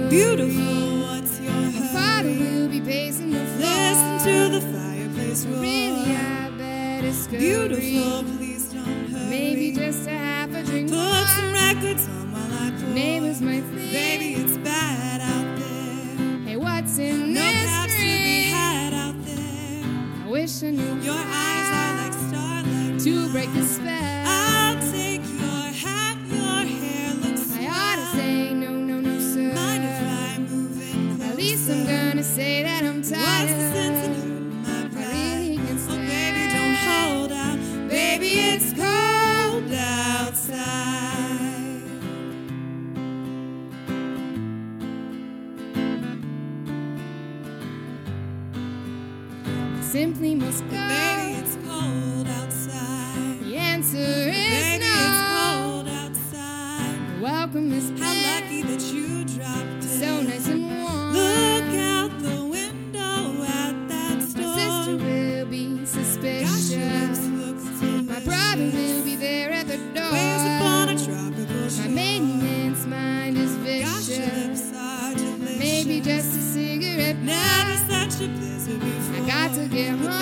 Beautiful, what's your hurry? My father will be pacing the floor. Listen to the fireplace roar. Really, I better scurry. Beautiful, please don't hurry. Maybe just a half a drink Put more. some records on while I pour. Neighbors might think, Baby, it's bad out there. hey, what's in No this caps to be drink? had out there. I wish I knew Your eyes are like starlight. to break the spell. I'll take your hat, your hair looks I swell. ought to say no, no, no, sir. Mind if I move in closer? At least I'm gonna say that I'm What's the tired. sense in hurting my I pride? really can't Oh, stand. baby, don't hold out. Baby, it's cold outside. Simply must go. Baby, it's cold outside. The answer is Baby, no. it's cold outside. Welcome is How lucky that you dropped in. so nice and warm. Look out the window at that store. My sister will be Gosh, your suspicious. lips look delicious. My brother will be there at the door. Waves upon a tropical My shore. maintenance mind is Gosh, your lips vicious. are delicious. Maybe just a cigarette. Never such a blizzard before. I got to get home.